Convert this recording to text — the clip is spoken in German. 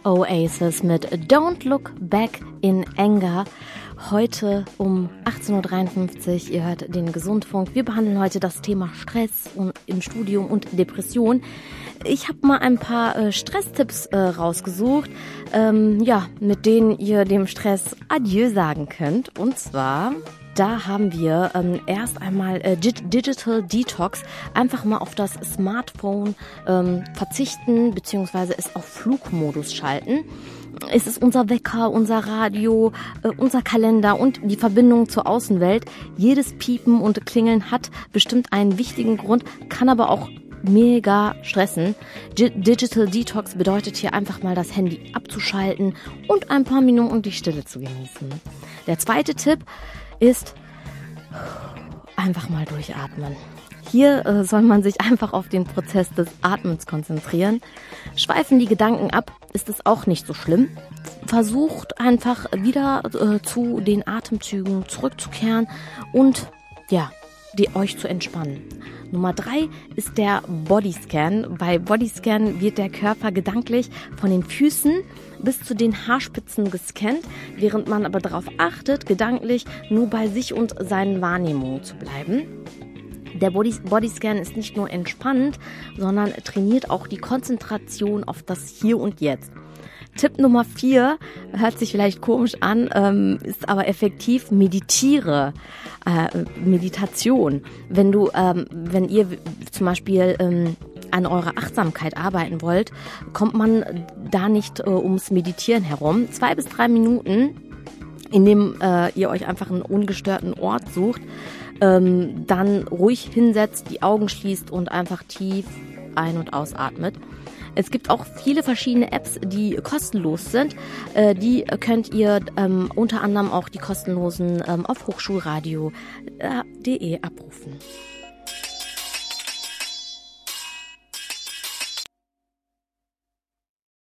Oasis mit Don't Look Back in Anger. Heute um 18.53 Uhr, ihr hört den Gesundfunk. Wir behandeln heute das Thema Stress im Studium und Depression. Ich habe mal ein paar Stresstipps rausgesucht, mit denen ihr dem Stress Adieu sagen könnt. Und zwar, da haben wir erst einmal Digital Detox. Einfach mal auf das Smartphone verzichten bzw. es auf Flugmodus schalten. Es ist unser Wecker, unser Radio, unser Kalender und die Verbindung zur Außenwelt. Jedes Piepen und Klingeln hat bestimmt einen wichtigen Grund, kann aber auch mega stressen. Digital Detox bedeutet hier einfach mal das Handy abzuschalten und ein paar Minuten die Stille zu genießen. Der zweite Tipp ist einfach mal durchatmen. Hier soll man sich einfach auf den Prozess des Atmens konzentrieren. Schweifen die Gedanken ab, ist es auch nicht so schlimm. Versucht einfach wieder zu den Atemzügen zurückzukehren und euch zu entspannen. Nummer 3 ist der Bodyscan. Bei Bodyscan wird der Körper gedanklich von den Füßen bis zu den Haarspitzen gescannt, während man aber darauf achtet, gedanklich nur bei sich und seinen Wahrnehmungen zu bleiben. Der Bodyscan ist nicht nur entspannend, sondern trainiert auch die Konzentration auf das Hier und Jetzt. Tipp Nummer 4, hört sich vielleicht komisch an, ist aber effektiv, meditiere. Meditation. Wenn ihr zum Beispiel an eurer Achtsamkeit arbeiten wollt, kommt man da nicht ums Meditieren herum. 2 bis 3 Minuten, indem ihr euch einfach einen ungestörten Ort sucht, dann ruhig hinsetzt, die Augen schließt und einfach tief ein- und ausatmet. Es gibt auch viele verschiedene Apps, die kostenlos sind. Die könnt ihr unter anderem auch die kostenlosen auf hochschulradio.de abrufen.